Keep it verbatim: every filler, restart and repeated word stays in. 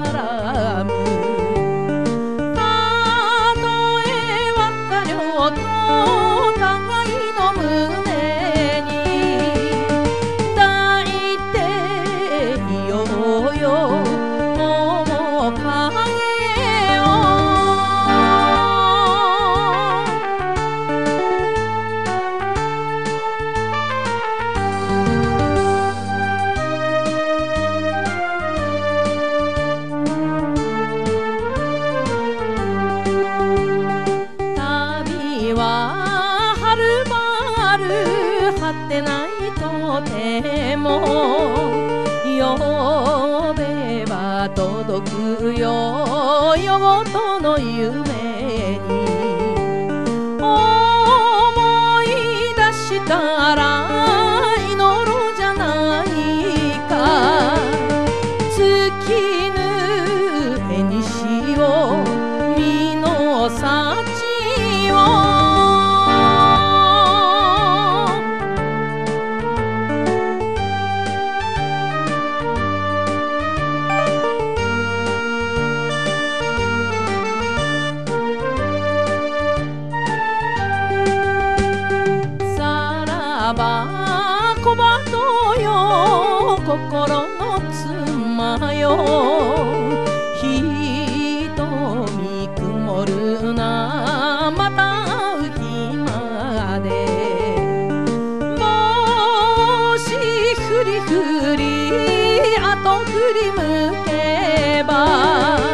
絡む。たとえ別れをと互いの胸に抱いていようよ面影を。旅ははるばる果てないとても呼べば届くよ夜ごとの夢に。思い出したら祈ろうじゃないか。月ぬえにしを身の幸を。さらば小鳩よ心の妻よ。瞳曇るなまた会う日まで。もしふりふりあと振り向けば